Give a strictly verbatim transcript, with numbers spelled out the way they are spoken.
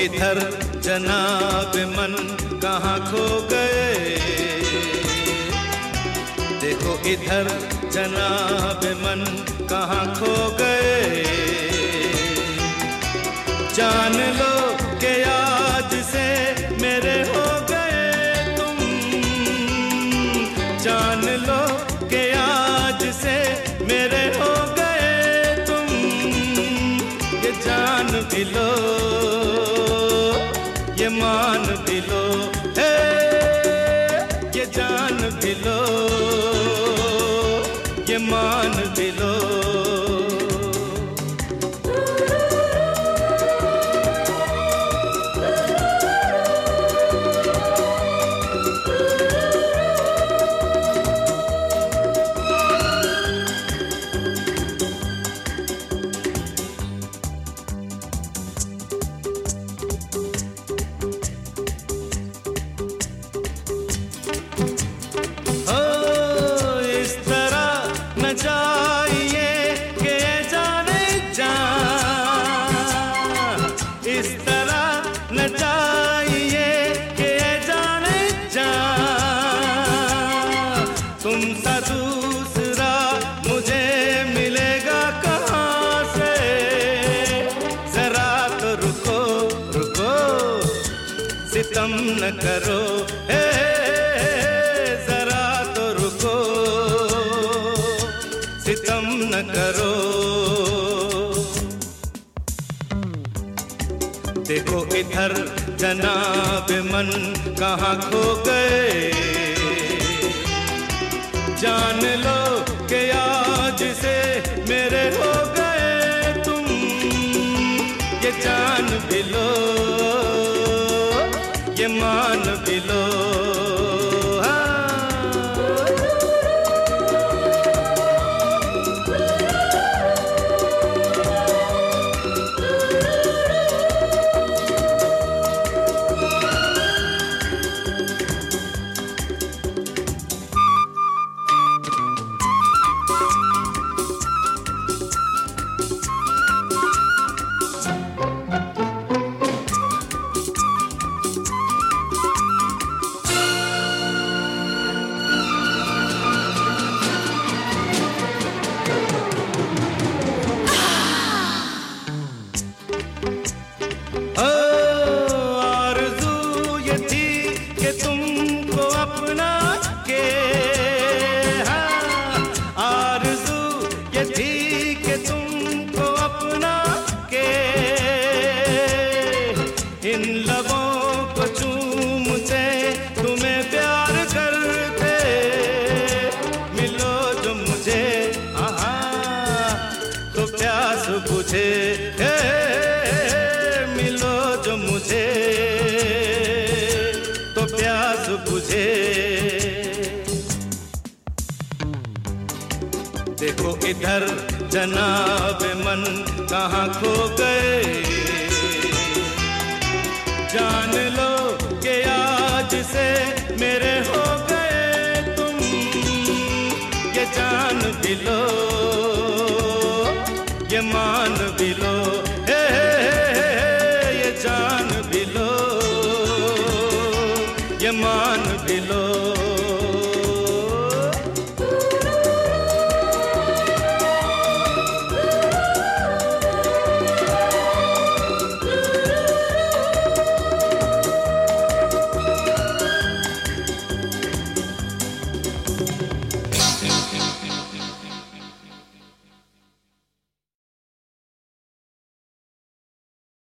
इधर जनाब मन कहाँ खो गए, देखो इधर जनाब मन कहाँ खो गए। जान लो कि आज से मेरे हो गए तुम, जान लो कि आज से मेरे हो गए तुम। ये जान भी लो, ये मान भी लो, हे ये जान भी लो, ये मान भी लो। जाइए के जाने जा, इस तरह न जाइए के जाने जा। तुम सा दूसरा मुझे मिलेगा कहाँ से, जरा तो रुको रुको सितम न करो, हे जरा तो रुको सितम न करो। देखो इधर जनाब मन कहाँ खो गए। जान लो कि आज से मेरे हो गए तुम। ये जान भी लो, ये मान भी लो। इन लबों को चूम से तुम्हें प्यार करते, मिलो जो मुझे आहा तो प्यास बुझे, हे मिलो जो मुझे तो प्यास बुझे। देखो इधर जनाब मन कहाँ खो गए। जान लो कि आज से मेरे हो गए तुम। ये जान भी लो, ये मान भी लो।